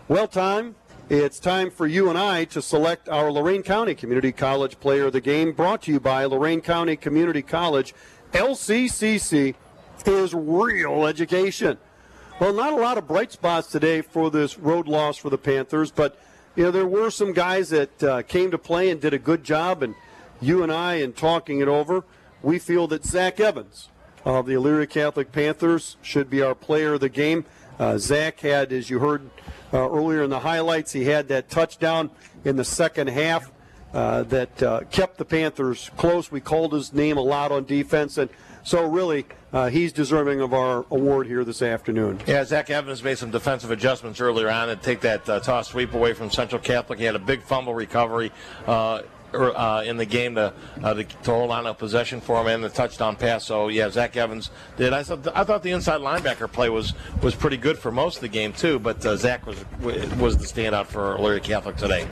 Well, it's time for you and I to select our Lorain County Community College Player of the Game, brought to you by Lorain County Community College. LCCC is real education. Well, not a lot of bright spots today for this road loss for the Panthers, but there were some guys that came to play and did a good job, and you and I, in talking it over, we feel that Zach Evans of the Elyria Catholic Panthers should be our player of the game. Zach had, as you heard earlier in the highlights, he had that touchdown in the second half that kept the Panthers close. We called his name a lot on defense, and so really he's deserving of our award here this afternoon. Yeah, Zach Evans made some defensive adjustments earlier on and take that toss sweep away from Central Catholic. He had a big fumble recovery in the game to hold on a possession for him and the touchdown pass. So, yeah, Zach Evans did. I thought the inside linebacker play was pretty good for most of the game, too, but Zach was the standout for Elyria Catholic today.